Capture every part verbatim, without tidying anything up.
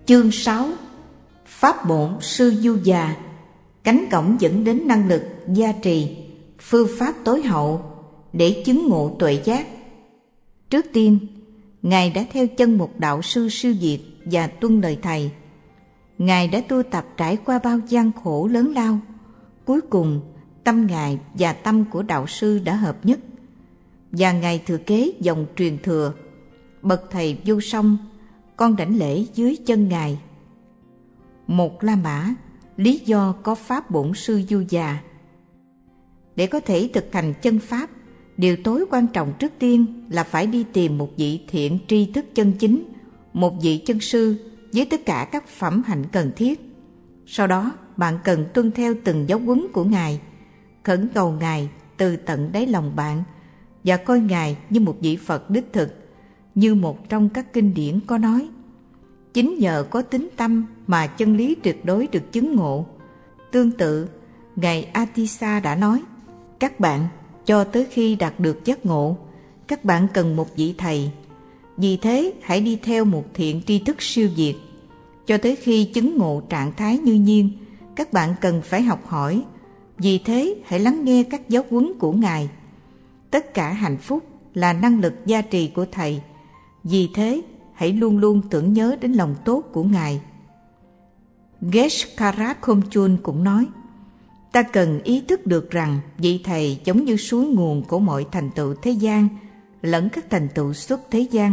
Chương sáu. Pháp bổn sư du già, cánh cổng dẫn đến năng lực gia trì, phương pháp tối hậu để chứng ngộ tuệ giác. Trước tiên, Ngài đã theo chân một đạo sư siêu việt và tuân lời Thầy. Ngài đã tu tập trải qua bao gian khổ lớn lao. Cuối cùng, tâm Ngài và tâm của đạo sư đã hợp nhất, và Ngài thừa kế dòng truyền thừa. Bậc Thầy vô song, con đảnh lễ dưới chân Ngài. Một La Mã, lý do có pháp bổn sư du già. Để có thể thực hành chân pháp, điều tối quan trọng trước tiên là phải đi tìm một vị thiện tri thức chân chính, một vị chân sư với tất cả các phẩm hạnh cần thiết. Sau đó, bạn cần tuân theo từng giáo huấn của Ngài, khẩn cầu Ngài từ tận đáy lòng bạn và coi Ngài như một vị Phật đích thực. Như một trong các kinh điển có nói, chính nhờ có tín tâm mà chân lý tuyệt đối được chứng ngộ. Tương tự, Ngài Atisa đã nói, các bạn, cho tới khi đạt được giác ngộ, các bạn cần một vị thầy. Vì thế, hãy đi theo một thiện tri thức siêu việt. Cho tới khi chứng ngộ trạng thái như nhiên, các bạn cần phải học hỏi. Vì thế, hãy lắng nghe các giáo huấn của Ngài. Tất cả hạnh phúc là năng lực gia trì của Thầy. Vì thế, hãy luôn luôn tưởng nhớ đến lòng tốt của Ngài. Geshe-karat Khomchun cũng nói, ta cần ý thức được rằng vị Thầy giống như suối nguồn của mọi thành tựu thế gian lẫn các thành tựu xuất thế gian.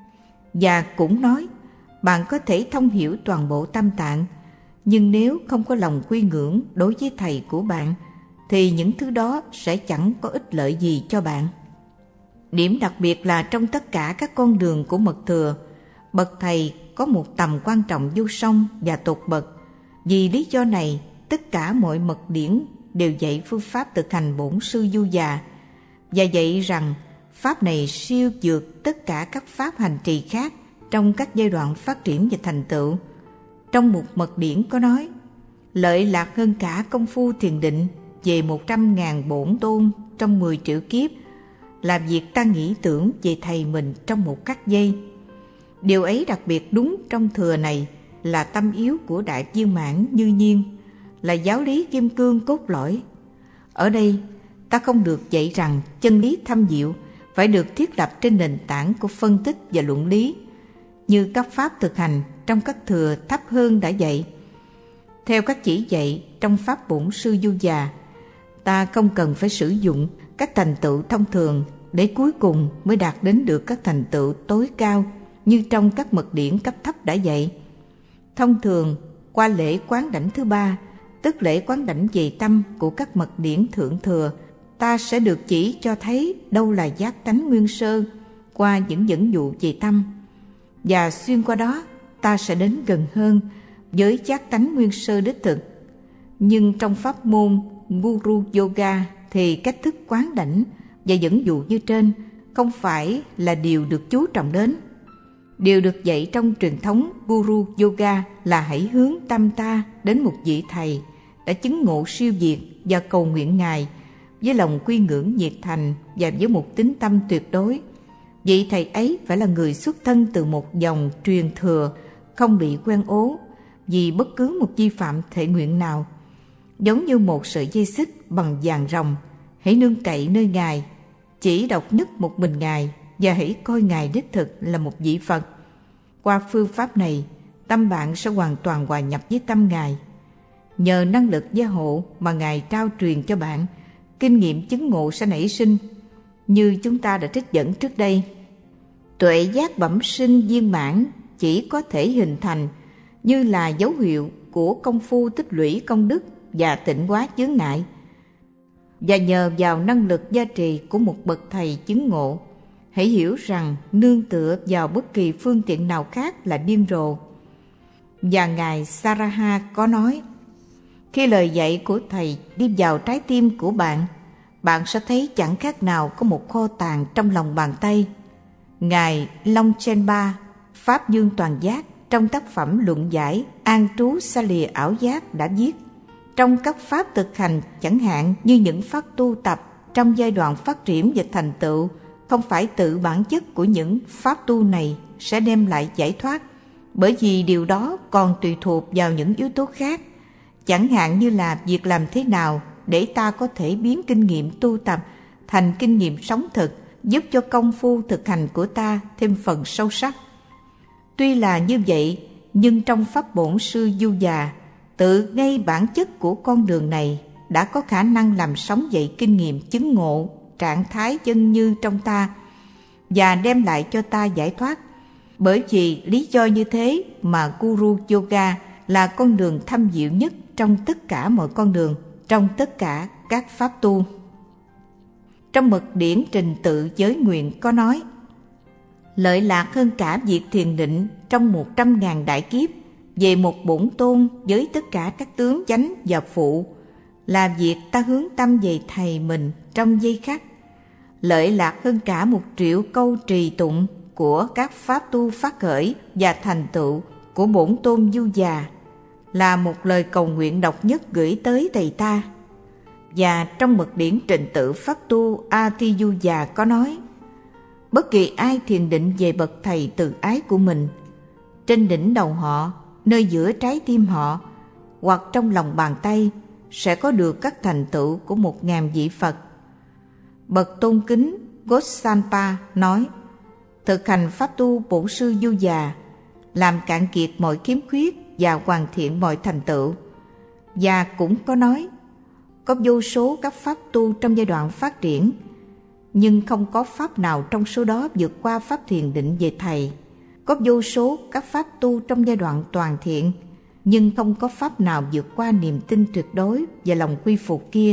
Và cũng nói, bạn có thể thông hiểu toàn bộ Tam Tạng, nhưng nếu không có lòng quy ngưỡng đối với Thầy của bạn, thì những thứ đó sẽ chẳng có ích lợi gì cho bạn. Điểm đặc biệt là trong tất cả các con đường của mật thừa, bậc Thầy có một tầm quan trọng vô song và tột bậc. Vì lý do này, tất cả mọi mật điển đều dạy phương pháp thực hành bổn sư du già, và dạy rằng pháp này siêu vượt tất cả các pháp hành trì khác trong các giai đoạn phát triển và thành tựu. Trong một mật điển có nói, lợi lạc hơn cả công phu thiền định về một trăm ngàn bổn tôn trong mười triệu kiếp là việc ta nghĩ tưởng về Thầy mình trong một cắt giây. Điều ấy đặc biệt đúng trong thừa này là tâm yếu của Đại Viên Mãn Như Nhiên, là giáo lý kim cương cốt lõi. Ở đây, ta không được dạy rằng chân lý thâm diệu phải được thiết lập trên nền tảng của phân tích và luận lý, như các pháp thực hành trong các thừa thấp hơn đã dạy. Theo các chỉ dạy trong pháp bổn sư du già, ta không cần phải sử dụng các thành tựu thông thường để cuối cùng mới đạt đến được các thành tựu tối cao như trong các mật điển cấp thấp đã dạy. Thông thường, qua lễ quán đảnh thứ ba, tức lễ quán đảnh về tâm của các mật điển thượng thừa, ta sẽ được chỉ cho thấy đâu là giác tánh nguyên sơ qua những dẫn dụ về tâm, và xuyên qua đó ta sẽ đến gần hơn với giác tánh nguyên sơ đích thực. Nhưng trong pháp môn Guru Yoga thì cách thức quán đảnh và dẫn dụ như trên không phải là điều được chú trọng đến. Điều được dạy trong truyền thống Guru Yoga là hãy hướng tâm ta đến một vị Thầy đã chứng ngộ siêu việt và cầu nguyện Ngài với lòng quy ngưỡng nhiệt thành và với một tín tâm tuyệt đối. Vị Thầy ấy phải là người xuất thân từ một dòng truyền thừa, không bị quen ố vì bất cứ một vi phạm thể nguyện nào. Giống như một sợi dây xích bằng vàng ròng, hãy nương cậy nơi Ngài, chỉ độc nhất một mình Ngài, và hãy coi Ngài đích thực là một vị Phật. Qua phương pháp này, tâm bạn sẽ hoàn toàn hòa nhập với tâm Ngài. Nhờ năng lực gia hộ mà Ngài trao truyền cho bạn, kinh nghiệm chứng ngộ sẽ nảy sinh, như chúng ta đã trích dẫn trước đây. Tuệ giác bẩm sinh viên mãn chỉ có thể hình thành như là dấu hiệu của công phu tích lũy công đức và tịnh hóa chướng ngại, và nhờ vào năng lực gia trì của một bậc Thầy chứng ngộ. Hãy hiểu rằng nương tựa vào bất kỳ phương tiện nào khác là điên rồ. Và Ngài Saraha có nói, khi lời dạy của Thầy đi vào trái tim của bạn, bạn sẽ thấy chẳng khác nào có một kho tàng trong lòng bàn tay. Ngài Longchenpa, Pháp Dương Toàn Giác, trong tác phẩm luận giải An trú xa lìa ảo giác đã viết, trong các pháp thực hành chẳng hạn như những pháp tu tập trong giai đoạn phát triển và thành tựu, không phải tự bản chất của những pháp tu này sẽ đem lại giải thoát, bởi vì điều đó còn tùy thuộc vào những yếu tố khác, chẳng hạn như là việc làm thế nào để ta có thể biến kinh nghiệm tu tập thành kinh nghiệm sống thực, giúp cho công phu thực hành của ta thêm phần sâu sắc. Tuy là như vậy, nhưng trong pháp bổn sư Du Già, tự ngay bản chất của con đường này đã có khả năng làm sống dậy kinh nghiệm chứng ngộ trạng thái chân như trong ta và đem lại cho ta giải thoát. Bởi vì lý do như thế mà Guru Yoga là con đường thâm diệu nhất trong tất cả mọi con đường, trong tất cả các pháp tu. Trong mật điển trình tự giới nguyện có nói: lợi lạc hơn cả việc thiền định trong một trăm ngàn đại kiếp về một bổn tôn với tất cả các tướng chánh và phụ là việc ta hướng tâm về thầy mình trong giây khắc. Lợi lạc hơn cả một triệu câu trì tụng của các pháp tu phát khởi và thành tựu của bổn tôn Du Già là một lời cầu nguyện độc nhất gửi tới thầy ta. Và trong mật điển trình tự pháp tu A Thi Du Già có nói: bất kỳ ai thiền định về bậc thầy từ ái của mình, trên đỉnh đầu họ, nơi giữa trái tim họ, hoặc trong lòng bàn tay, sẽ có được các thành tựu của một ngàn vị Phật. Bậc tôn kính Gossampa nói: thực hành pháp tu bổn sư Du Già, làm cạn kiệt mọi khiếm khuyết và hoàn thiện mọi thành tựu. Và cũng có nói: có vô số các pháp tu trong giai đoạn phát triển, nhưng không có pháp nào trong số đó vượt qua pháp thiền định về thầy. Có vô số các pháp tu trong giai đoạn toàn thiện, nhưng không có pháp nào vượt qua niềm tin tuyệt đối và lòng quy phục kia.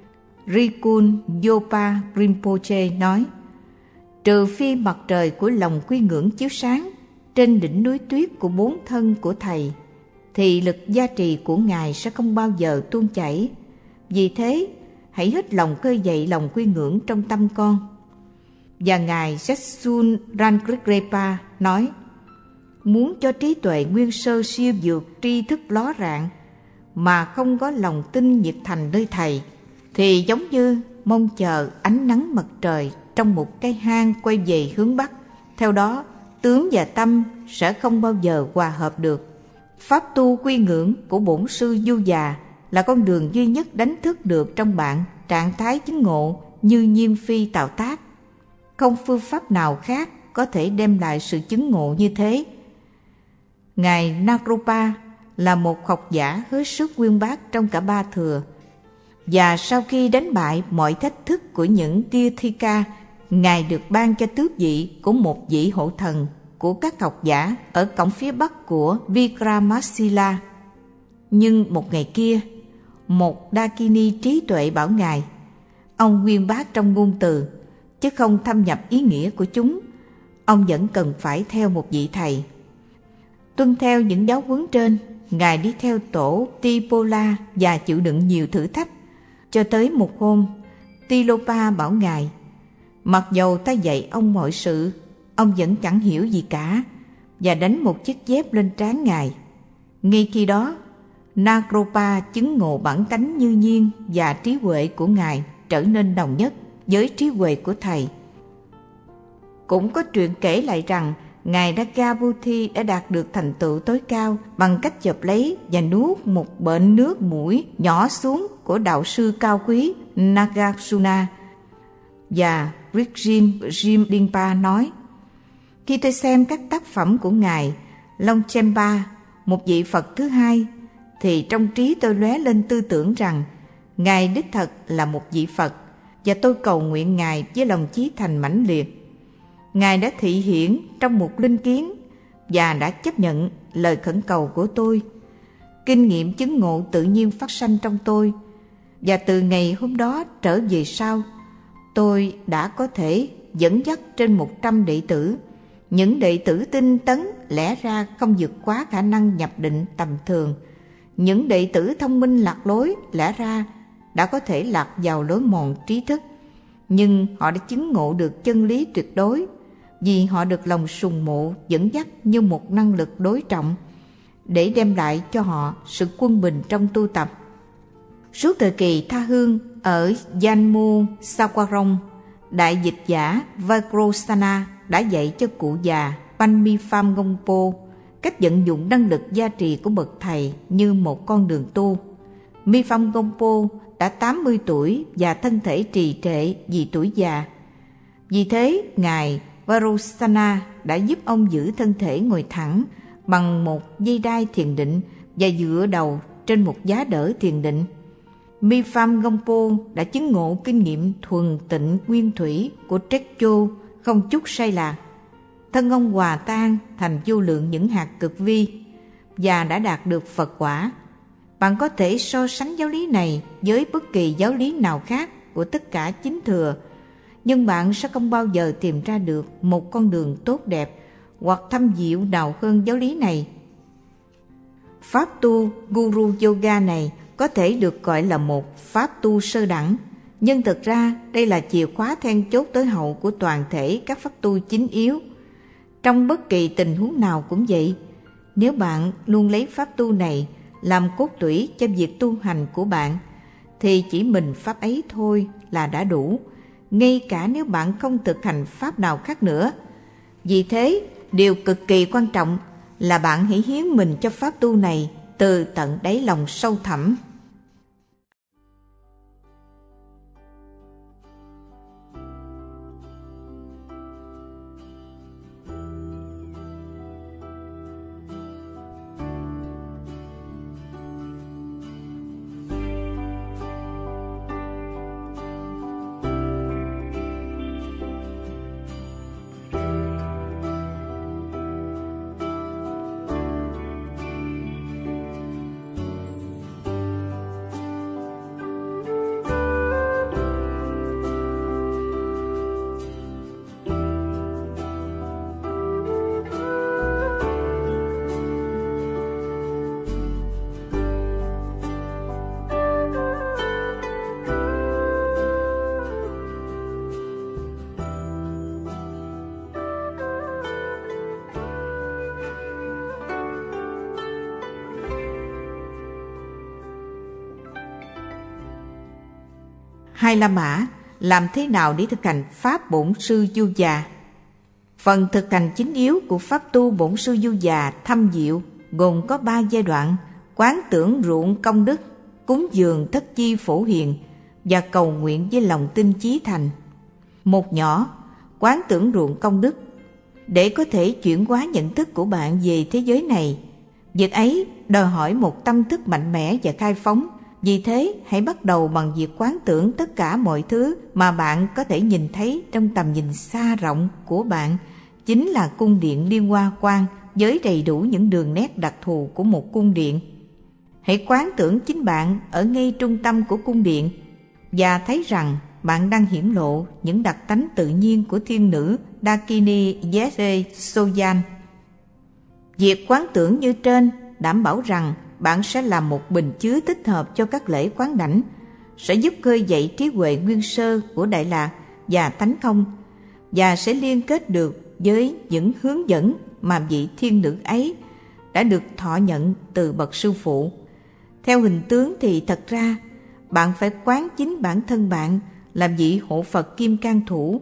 Rikun Yopa Rinpoche nói: trừ phi mặt trời của lòng quy ngưỡng chiếu sáng trên đỉnh núi tuyết của bốn thân của thầy, thì lực gia trì của Ngài sẽ không bao giờ tuôn chảy. Vì thế, hãy hết lòng khơi dậy lòng quy ngưỡng trong tâm con. Và Ngài Jetsun Rankrepa nói: muốn cho trí tuệ nguyên sơ siêu vượt tri thức ló rạng mà không có lòng tin nhiệt thành nơi thầy, thì giống như mong chờ ánh nắng mặt trời trong một cái hang quay về hướng Bắc. Theo đó, tướng và tâm sẽ không bao giờ hòa hợp được. Pháp tu quy ngưỡng của bổn sư Du Già là con đường duy nhất đánh thức được trong bạn trạng thái chứng ngộ như Nhiên Phi tạo tác. Không phương pháp nào khác có thể đem lại sự chứng ngộ như thế. Ngài Naropa là một học giả hết sức uyên bác trong cả ba thừa, và sau khi đánh bại mọi thách thức của những Tirthika, Ngài được ban cho tước vị của một vị hộ thần của các học giả ở cổng phía bắc của Vikramasila. Nhưng một ngày kia, một Dakini trí tuệ bảo Ngài: ông uyên bác trong ngôn từ, chứ không thâm nhập ý nghĩa của chúng. Ông vẫn cần phải theo một vị thầy. Tuân theo những giáo huấn trên, Ngài đi theo tổ Tipola và chịu đựng nhiều thử thách. Cho tới một hôm, Tilopa bảo Ngài: mặc dầu ta dạy ông mọi sự, ông vẫn chẳng hiểu gì cả, và đánh một chiếc dép lên trán Ngài. Ngay khi đó, Naropa chứng ngộ bản tánh như nhiên và trí huệ của Ngài trở nên đồng nhất với trí huệ của thầy. Cũng có truyện kể lại rằng Ngài Nagabuthi đã đạt được thành tựu tối cao bằng cách chộp lấy và nuốt một bệnh nước mũi nhỏ xuống của đạo sư cao quý Nagarjuna. Và Rijim Rimdimpa nói: khi tôi xem các tác phẩm của Ngài Longchenpa, một vị Phật thứ hai, thì trong trí tôi lóe lên tư tưởng rằng Ngài đích thật là một vị Phật, và tôi cầu nguyện Ngài với lòng chí thành mãnh liệt. Ngài đã thị hiển trong một linh kiến và đã chấp nhận lời khẩn cầu của tôi. Kinh nghiệm chứng ngộ tự nhiên phát sanh trong tôi, và từ ngày hôm đó trở về sau, tôi đã có thể dẫn dắt trên một trăm đệ tử. Những đệ tử tinh tấn lẽ ra không vượt quá khả năng nhập định tầm thường. Những đệ tử thông minh lạc lối lẽ ra đã có thể lạc vào lối mòn trí thức, nhưng họ đã chứng ngộ được chân lý tuyệt đối, vì họ được lòng sùng mộ dẫn dắt như một năng lực đối trọng để đem lại cho họ sự quân bình trong tu tập. Suốt thời kỳ tha hương ở Jammu Sawarong, đại dịch giả Vagrosana đã dạy cho cụ già Panmipham Ngompo cách vận dụng năng lực gia trì của bậc thầy như một con đường tu. Mi Pham Gompo đã tám mươi tuổi và thân thể trì trệ vì tuổi già. Vì thế, Ngài Varosana đã giúp ông giữ thân thể ngồi thẳng bằng một dây đai thiền định và dựa đầu trên một giá đỡ thiền định. Mi Pham Gompo đã chứng ngộ kinh nghiệm thuần tịnh nguyên thủy của Trekcho không chút sai lạc. Thân ông hòa tan thành vô lượng những hạt cực vi và đã đạt được Phật quả. Bạn có thể so sánh giáo lý này với bất kỳ giáo lý nào khác của tất cả chính thừa, nhưng bạn sẽ không bao giờ tìm ra được một con đường tốt đẹp hoặc thâm diệu nào hơn giáo lý này. Pháp tu Guru Yoga này có thể được gọi là một pháp tu sơ đẳng, nhưng thực ra đây là chìa khóa then chốt tối hậu của toàn thể các pháp tu chính yếu. Trong bất kỳ tình huống nào cũng vậy, nếu bạn luôn lấy pháp tu này làm cốt tủy cho việc tu hành của bạn, thì chỉ mình pháp ấy thôi là đã đủ, ngay cả nếu bạn không thực hành pháp nào khác nữa. Vì thế, điều cực kỳ quan trọng là bạn hãy hiến mình cho pháp tu này từ tận đáy lòng sâu thẳm. Hai La Mã làm thế nào để thực hành pháp bổn sư du già? Phần thực hành chính yếu của pháp tu bổn sư du già thâm diệu gồm có ba giai đoạn: quán tưởng ruộng công đức, cúng dường thất chi phổ hiền và cầu nguyện với lòng tin chí thành. Một nhỏ, quán tưởng ruộng công đức. Để có thể chuyển hóa nhận thức của bạn về thế giới này, việc ấy đòi hỏi một tâm thức mạnh mẽ và khai phóng. Vì thế, hãy bắt đầu bằng việc quán tưởng tất cả mọi thứ mà bạn có thể nhìn thấy trong tầm nhìn xa rộng của bạn chính là cung điện Liên Hoa Quan với đầy đủ những đường nét đặc thù của một cung điện. Hãy quán tưởng chính bạn ở ngay trung tâm của cung điện và thấy rằng bạn đang hiển lộ những đặc tánh tự nhiên của thiên nữ Dakini Yese Soyan. Việc quán tưởng như trên đảm bảo rằng bạn sẽ là một bình chứa thích hợp cho các lễ quán đảnh, sẽ giúp khơi dậy trí huệ nguyên sơ của Đại Lạc và Tánh Không, và sẽ liên kết được với những hướng dẫn mà vị thiên nữ ấy đã được thọ nhận từ bậc sư phụ. Theo hình tướng thì thật ra bạn phải quán chính bản thân bạn là vị hộ Phật Kim Cang Thủ.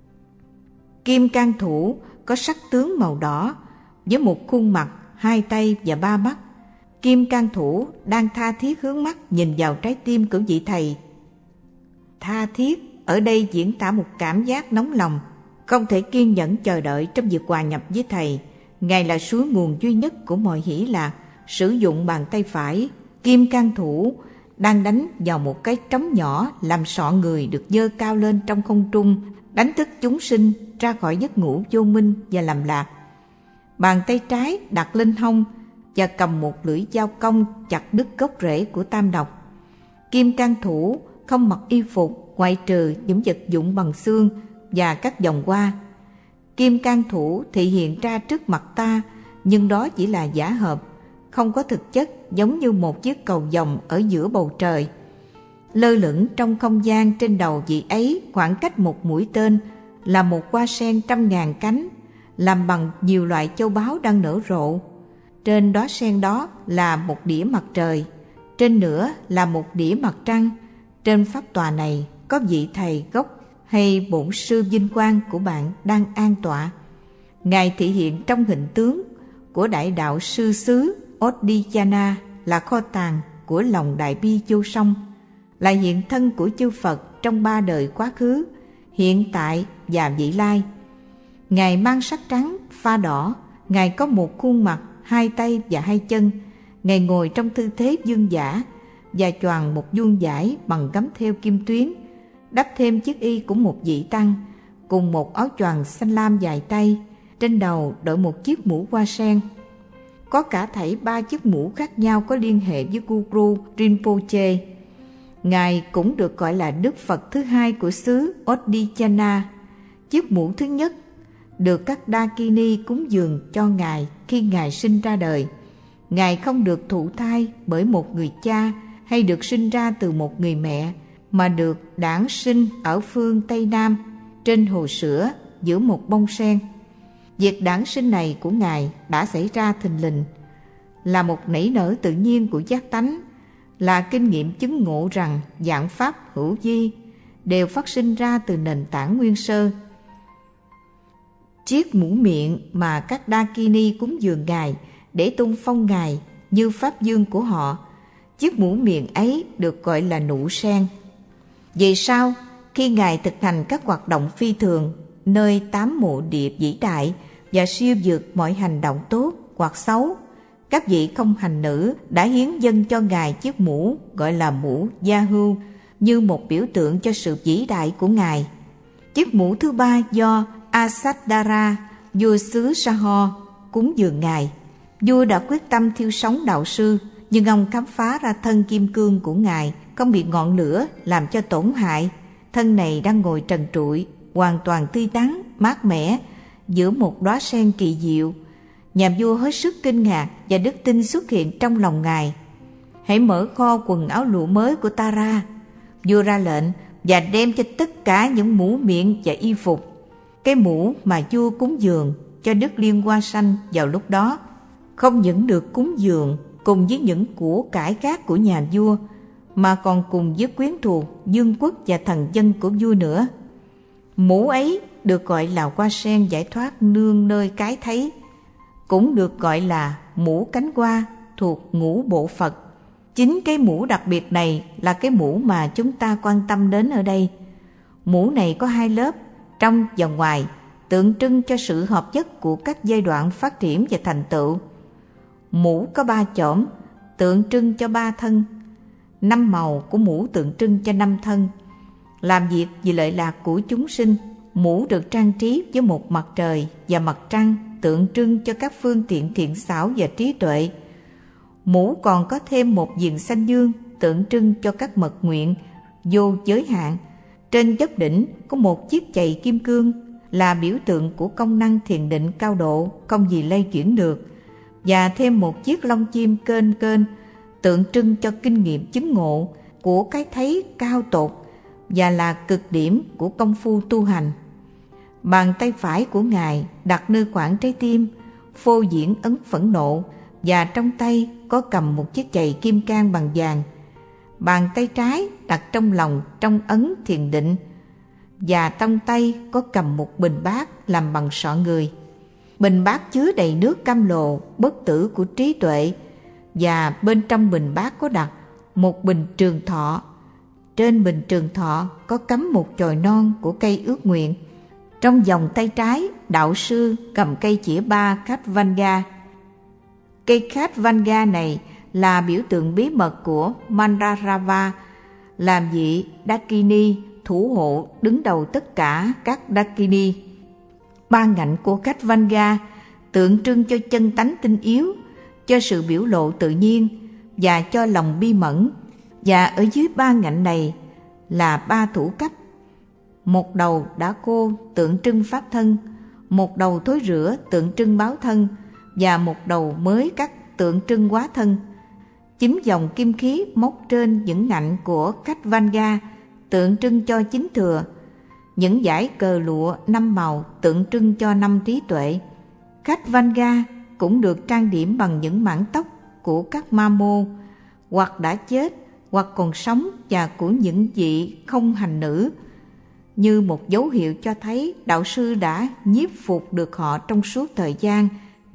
Kim Cang Thủ có sắc tướng màu đỏ với một khuôn mặt, hai tay và ba mắt. Kim Cang Thủ đang tha thiết hướng mắt nhìn vào trái tim của vị thầy. Tha thiết ở đây diễn tả một cảm giác nóng lòng, không thể kiên nhẫn chờ đợi trong việc hòa nhập với thầy. Ngài là suối nguồn duy nhất của mọi hỷ lạc. Sử dụng bàn tay phải, Kim Cang Thủ đang đánh vào một cái trống nhỏ làm sọ người được giơ cao lên trong không trung, đánh thức chúng sinh ra khỏi giấc ngủ vô minh và lầm lạc. Bàn tay trái đặt lên hông và cầm một lưỡi dao cong chặt đứt gốc rễ của tam độc. Kim Cang Thủ không mặc y phục ngoại trừ những vật dụng bằng xương và các vòng hoa. Kim Cang Thủ thể hiện ra trước mặt ta, nhưng đó chỉ là giả hợp, không có thực chất, giống như một chiếc cầu vồng ở giữa bầu trời. Lơ lửng trong không gian trên đầu vị ấy khoảng cách một mũi tên là một hoa sen trăm ngàn cánh, làm bằng nhiều loại châu báu đang nở rộ. Trên đóa sen đó là một đĩa mặt trời, trên nữa là một đĩa mặt trăng. Trên pháp tòa này có vị thầy gốc hay bổn sư vinh quang của bạn đang an tọa. Ngài thể hiện trong hình tướng của Đại Đạo Sư xứ Odiyana là kho tàng của lòng Đại Bi vô song, là hiện thân của chư Phật trong ba đời quá khứ, hiện tại và vị lai. Ngài mang sắc trắng pha đỏ, Ngài có một khuôn mặt, hai tay và hai chân. Ngài ngồi trong tư thế vương giả và choàng một vuông vải bằng gấm thêu kim tuyến, đắp thêm chiếc y của một vị tăng, cùng một áo choàng xanh lam dài tay, trên đầu đội một chiếc mũ hoa sen. Có cả thảy ba chiếc mũ khác nhau có liên hệ với Guru Rinpoche. Ngài cũng được gọi là Đức Phật thứ hai của xứ Odiyana. Chiếc mũ thứ nhất được các Dakini cúng dường cho Ngài khi Ngài sinh ra đời. Ngài không được thụ thai bởi một người cha hay được sinh ra từ một người mẹ, mà được đản sinh ở phương Tây Nam trên hồ sữa giữa một bông sen. Việc đản sinh này của Ngài đã xảy ra thình lình, là một nảy nở tự nhiên của giác tánh, là kinh nghiệm chứng ngộ rằng vạn pháp hữu vi đều phát sinh ra từ nền tảng nguyên sơ. Chiếc mũ miệng mà các Dakini cúng dường Ngài để tôn phong Ngài như pháp vương của họ, chiếc mũ miệng ấy được gọi là nụ sen. Về sau, khi Ngài thực hành các hoạt động phi thường nơi tám mộ địa vĩ đại và siêu vượt mọi hành động tốt hoặc xấu, các vị không hành nữ đã hiến dâng cho Ngài chiếc mũ gọi là mũ Yahoo như một biểu tượng cho sự vĩ đại của Ngài. Chiếc mũ thứ ba do Asadara, vua xứ Sahor, cúng dường Ngài. Vua đã quyết tâm thiêu sống đạo sư, nhưng ông khám phá ra thân kim cương của Ngài không bị ngọn lửa làm cho tổn hại. Thân này đang ngồi trần trụi, hoàn toàn tươi tắn, mát mẻ giữa một đóa sen kỳ diệu. Nhà vua hết sức kinh ngạc và đức tin xuất hiện trong lòng Ngài. Hãy mở kho quần áo lụa mới của ta ra. Vua ra lệnh và đem cho tất cả những mũ miệng và y phục. Cái mũ mà vua cúng dường cho Đức Liên Hoa Sanh vào lúc đó không những được cúng dường cùng với những của cải khác của nhà vua, mà còn cùng với quyến thuộc, vương quốc và thần dân của vua nữa. Mũ ấy được gọi là hoa sen giải thoát nương nơi cái thấy, cũng được gọi là mũ cánh hoa thuộc ngũ bộ Phật. Chính cái mũ đặc biệt này là cái mũ mà chúng ta quan tâm đến ở đây. Mũ này có hai lớp, trong và ngoài, tượng trưng cho sự hợp nhất của các giai đoạn phát triển và thành tựu. Mũ có ba chỏm, tượng trưng cho ba thân. Năm màu của mũ tượng trưng cho năm thân. Làm việc vì lợi lạc của chúng sinh, mũ được trang trí với một mặt trời và mặt trăng, tượng trưng cho các phương tiện thiện xảo và trí tuệ. Mũ còn có thêm một viền xanh dương, tượng trưng cho các mật nguyện vô giới hạn. Trên chóp đỉnh có một chiếc chày kim cương, là biểu tượng của công năng thiền định cao độ, không gì lay chuyển được, và thêm một chiếc lông chim kênh kênh, tượng trưng cho kinh nghiệm chứng ngộ của cái thấy cao tột và là cực điểm của công phu tu hành. Bàn tay phải của Ngài đặt nơi khoảng trái tim, phô diễn ấn phẫn nộ, và trong tay có cầm một chiếc chày kim cang bằng vàng. Bàn tay trái đặt trong lòng trong ấn thiền định, và trong tay có cầm một bình bát làm bằng sọ người. Bình bát chứa đầy nước cam lồ bất tử của trí tuệ, và bên trong bình bát có đặt một bình trường thọ. Trên bình trường thọ có cắm một chồi non của cây ước nguyện. Trong vòng tay trái, đạo sư cầm cây chĩa ba Khatvanga. Cây Khatvanga này là biểu tượng bí mật của Mandarava, làm vị Dakini thủ hộ đứng đầu tất cả các Dakini. Ba ngạnh của Khatvanga tượng trưng cho chân tánh tinh yếu, cho sự biểu lộ tự nhiên và cho lòng bi mẫn. Và ở dưới ba ngạnh này là ba thủ cấp. Một đầu đã khô tượng trưng pháp thân, một đầu thối rữa tượng trưng báo thân, và một đầu mới cắt tượng trưng hóa thân. Chín dòng kim khí móc trên những ngạnh của Khatvanga tượng trưng cho chính thừa. Những dải cờ lụa năm màu tượng trưng cho năm trí tuệ. Khatvanga cũng được trang điểm bằng những mảng tóc của các ma mô, hoặc đã chết hoặc còn sống, và của những vị không hành nữ, như một dấu hiệu cho thấy đạo sư đã nhiếp phục được họ trong suốt thời gian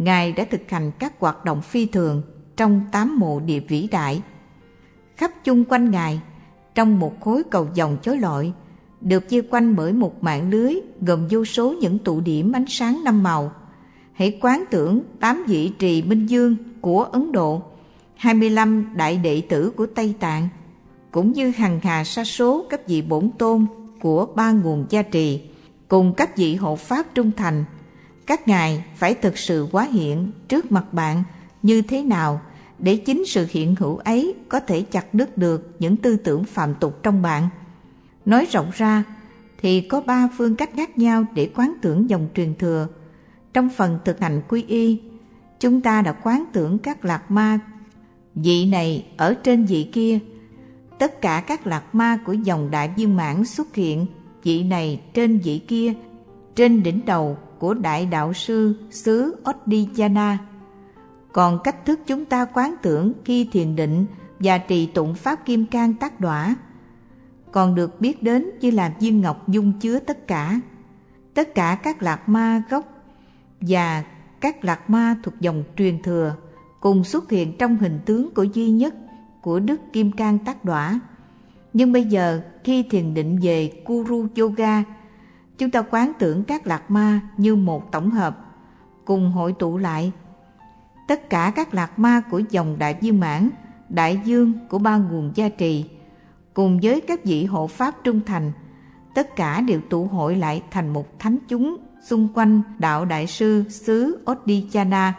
Ngài đã thực hành các hoạt động phi thường trong tám mộ địa vĩ đại. Khắp chung quanh Ngài, trong một khối cầu vồng chói lọi, được vây quanh bởi một mạng lưới gồm vô số những tụ điểm ánh sáng năm màu. Hãy quán tưởng tám vị trì minh vương của Ấn Độ, hai mươi lăm đại đệ tử của Tây Tạng, cũng như hằng hà sa số các vị bổn tôn của ba nguồn gia trì, cùng các vị hộ pháp trung thành. Các ngài phải thực sự hóa hiện trước mặt bạn như thế nào để chính sự hiện hữu ấy có thể chặt đứt được những tư tưởng phạm tục trong bạn. Nói rộng ra thì có ba phương cách khác nhau để quán tưởng dòng truyền thừa. Trong phần thực hành quy y, chúng ta đã quán tưởng các lạc ma, vị này ở trên vị kia. Tất cả các lạc ma của dòng đại viên mãn xuất hiện, vị này trên vị kia, trên đỉnh đầu của đại đạo sư xứ Odiyana. Còn cách thức chúng ta quán tưởng khi thiền định và trì tụng pháp kim cang tác đọa còn được biết đến như là viên ngọc dung chứa tất cả. Tất cả các lạc ma gốc và các lạc ma thuộc dòng truyền thừa cùng xuất hiện trong hình tướng của duy nhất của Đức Kim Cang Tác Đọa. Nhưng bây giờ khi thiền định về Kuru Yoga, chúng ta quán tưởng các lạc ma như một tổng hợp, cùng hội tụ lại. Tất cả các lạc ma của dòng đại viên mãn, đại dương của ba nguồn gia trì, cùng với các vị hộ pháp trung thành, tất cả đều tụ hội lại thành một thánh chúng xung quanh đạo đại sư xứ Odiyana.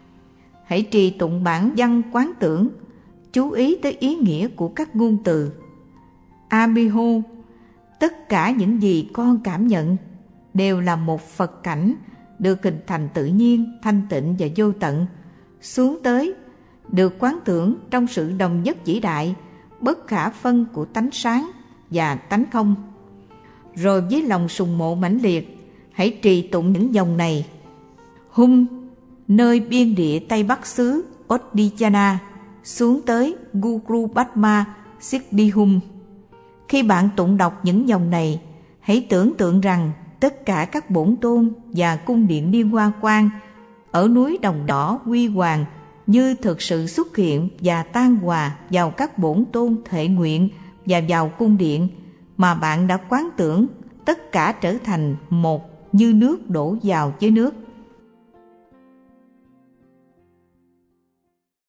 Hãy trì tụng bản văn quán tưởng, chú ý tới ý nghĩa của các ngôn từ. Amiho, tất cả những gì con cảm nhận đều là một Phật cảnh được hình thành tự nhiên, thanh tịnh và vô tận, xuống tới, được quán tưởng trong sự đồng nhất vĩ đại, bất khả phân của tánh sáng và tánh không. Rồi với lòng sùng mộ mãnh liệt, hãy trì tụng những dòng này. Hum, nơi biên địa Tây Bắc xứ Odiyana, xuống tới Guru Padma Siddhihum. Khi bạn tụng đọc những dòng này, hãy tưởng tượng rằng tất cả các bổn tôn và cung điện Liên Hoa Quan ở núi Đồng Đỏ huy hoàng như thực sự xuất hiện và tan hòa vào các bổn tôn thệ nguyện và vào cung điện mà bạn đã quán tưởng, tất cả trở thành một như nước đổ vào với nước.